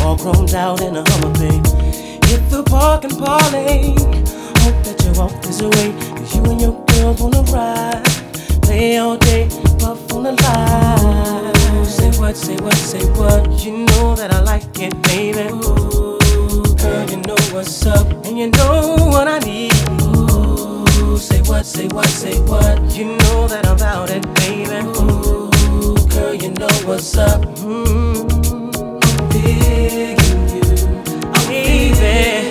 all chromed out in a Hummer, babe. Hit the park and parlay. Hope that you walk this way, 'cause you and your girl wanna ride. Play all day, puff on the line. Say what, say what, say what. You know that I like it, baby. Ooh, girl, you know what's up, and you know what I need. Ooh, say what, say what, say what. You know that I'm about it, baby. Ooh, girl, you know what's up. I'm digging you, I'm baby.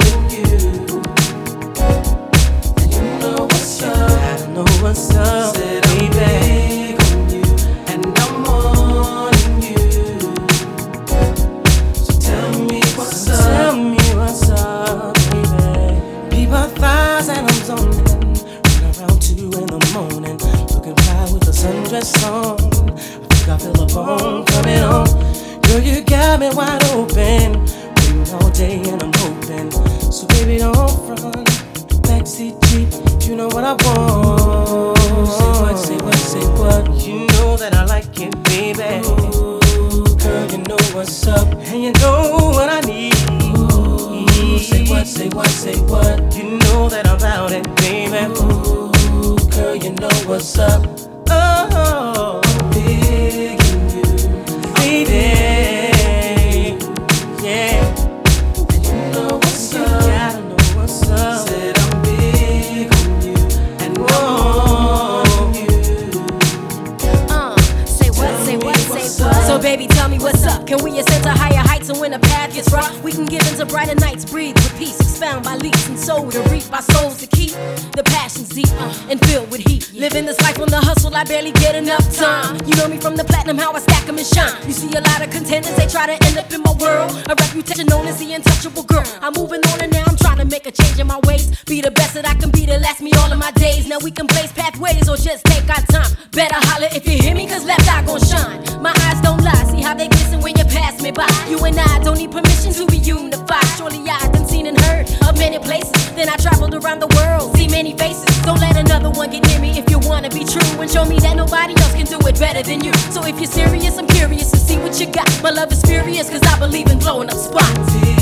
What's up, said baby? I'm big on you, and I'm wanting you. So tell me what's up. Tell me what's up, baby. Be my thighs and I'm zoning. Run around 2 in the morning, looking fly with a sundress on. I think I feel a bone coming on. Girl, you got me wide open, waiting all day and I'm hoping. So baby, don't front. Backseat Jeep, you know what I want. Say what, say what, say what. You know that I like it, baby. Ooh, girl, you know what's up, and you know what I need. Ooh, say what, say what, say what. You know that I'm about it, baby. Ooh, girl, you know what's up. Oh, I'm digging you, baby. Yeah, and you know what's up. You gotta know what's up. Said I'm big on you, and on you. Say what, say what, say what. So baby, tell me what's up. Can we ascend to higher heights, and when the path gets rough, we can give into brighter nights, breathe with peace, expound by leaps and soul to reap our souls to keep the passions deep and filled with heat. Living this life on the hustle, I barely get enough time. You know me from the platinum, how I stack 'em and shine. You see a lot of contenders, they try to end up in my world. A reputation known as the untouchable girl. I'm moving on and now I'm trying to make a change in my ways. Be the best that I can be to last me all of my days. Now we can blaze pathways or just take our time. Better holler if you hear me, 'cause left eye gon' shine. My eyes don't lie, see how they glisten when you pass me by. You and I don't need permission to be unified. Surely I done seen and heard of many places. Then I traveled around the world, see many faces. Don't let another one get near me if you wanna be true, and show me that nobody else can do it better than you. So if you're serious, I'm curious to see what you got. My love is furious, 'cause I believe in blowing up spots.